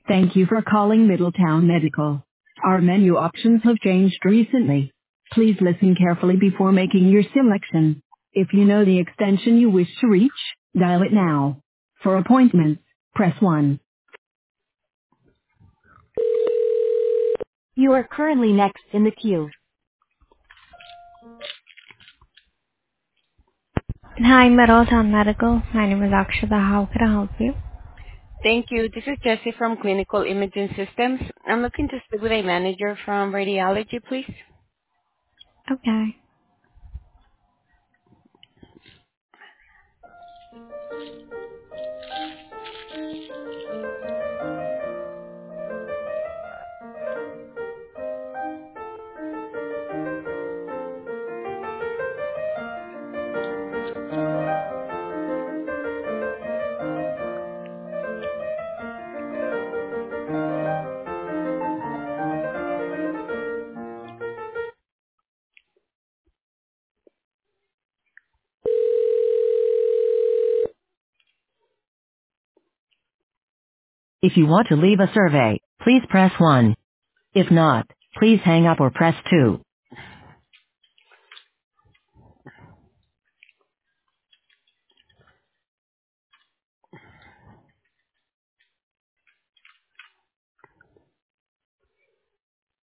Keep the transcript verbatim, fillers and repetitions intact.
Thank you for calling Middletown Medical. Our menu options have changed recently. Please listen carefully before making your selection. If you know the extension you wish to reach, dial it now. For appointments, press one. You are currently next in the queue. Hi, Middletown Medical. My name is Akshata. How can I help you? Thank you. This is Jessie from Clinical Imaging Systems. I'm looking to speak with a manager from radiology, please. Okay. If you want to leave a survey, please press one. If not, please hang up or press two.